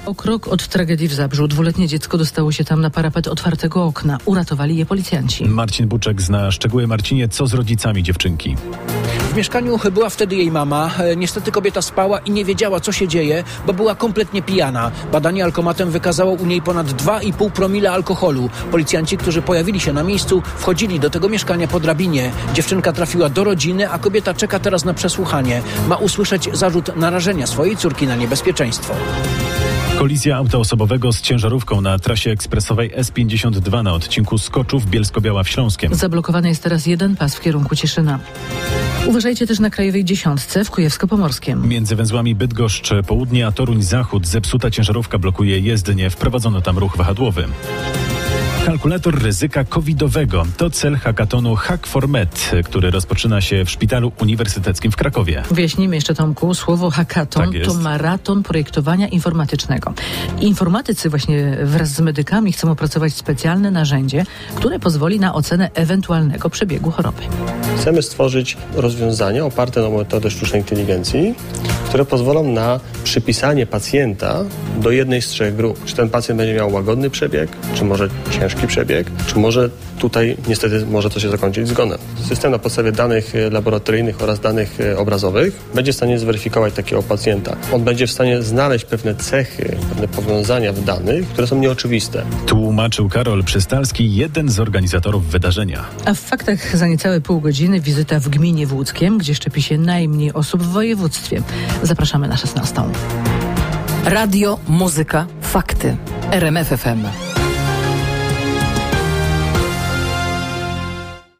O krok od tragedii w Zabrzu. 2-letnie dziecko dostało się tam na parapet otwartego okna. Uratowali je policjanci. Marcin Buczek zna szczegóły. Marcinie, co z rodzicami dziewczynki? W mieszkaniu była wtedy jej mama. Niestety kobieta spała i nie wiedziała, co się dzieje, bo była kompletnie pijana. Badanie alkomatem wykazało u niej ponad 2,5 promila alkoholu. Policjanci, którzy pojawili się na miejscu, wchodzili do tego mieszkania po drabinie. Dziewczynka trafiła do rodziny, a kobieta czeka teraz na przesłuchanie. Ma usłyszeć zarzut narażenia swojej córki na niebezpieczeństwo. Kolizja auta osobowego z ciężarówką na trasie ekspresowej S52 na odcinku Skoczów-Bielsko-Biała w Śląskiem. Zablokowany jest teraz jeden pas w kierunku Cieszyna. Uważajcie też na Krajowej 10 w Kujawsko-Pomorskiem. Między węzłami Bydgoszcz Południe a Toruń Zachód zepsuta ciężarówka blokuje jezdnię. Wprowadzono tam ruch wahadłowy. Kalkulator ryzyka covidowego to cel hackatonu Hack4Med, który rozpoczyna się w Szpitalu Uniwersyteckim w Krakowie. Wyjaśnijmy jeszcze, Tomku, słowo hackathon to maraton projektowania informatycznego. Informatycy właśnie wraz z medykami chcą opracować specjalne narzędzie, które pozwoli na ocenę ewentualnego przebiegu choroby. Chcemy stworzyć rozwiązania oparte na metody sztucznej inteligencji, które pozwolą na przypisanie pacjenta do jednej z 3 grup. Czy ten pacjent będzie miał łagodny przebieg, czy może ciężki przebieg, czy może tutaj niestety może to się zakończyć zgonem. System na podstawie danych laboratoryjnych oraz danych obrazowych będzie w stanie zweryfikować takiego pacjenta. On będzie w stanie znaleźć pewne cechy, pewne powiązania w danych, które są nieoczywiste. Tłumaczył Karol Przystalski, jeden z organizatorów wydarzenia. A w faktach za niecałe pół godziny wizyta w gminie Włódzkiem, gdzie szczepi się najmniej osób w województwie. Zapraszamy na 16. Radio, muzyka, fakty. RMF FM.